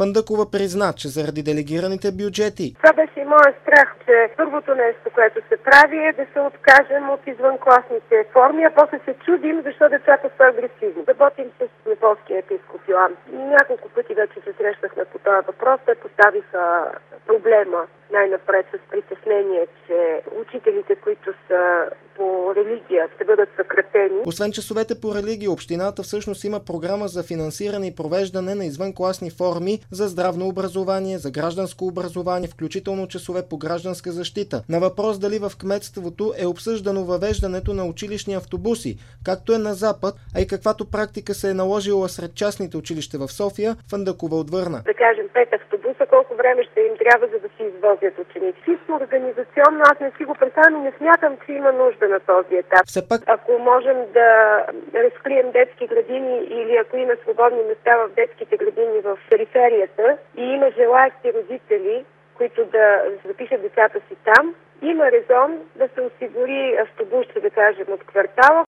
Фандъкова призна, че заради делегираните бюджети. Това беше и моят страх, че първото нещо, което се прави е да се откажем от извънкласните форми, а после се чудим защо децата са агресивни. Работим с Неполския епископ Йоан. Няколко пъти вече се срещахме по този въпрос. Те поставиха проблема най-напред с притеснение, че учителите, които са по религия, ще бъдат съкратени. Освен часовете по религия, общината всъщност има програма за финансиране и провеждане на извънкласни форми за здравно образование, за гражданско образование, включително часове по гражданска защита. На въпрос дали в кметството е обсъждано въвеждането на училищни автобуси, както е на Запад, а и каквато практика се е наложила сред частните училища в София, Фандъкова отвърна. Да кажем 5 автобуса, колко време ще им трябва, за да си извозят ученици. Чисто организационно аз не си го представям и не смятам, че има нужда на този етап. Все пак, ако можем да разкрием детски градини или ако има свободни места в детските градини в периферията и има желаещи родители, които да запишат децата си там, има резон да се осигури автобус, да кажем, от квартала,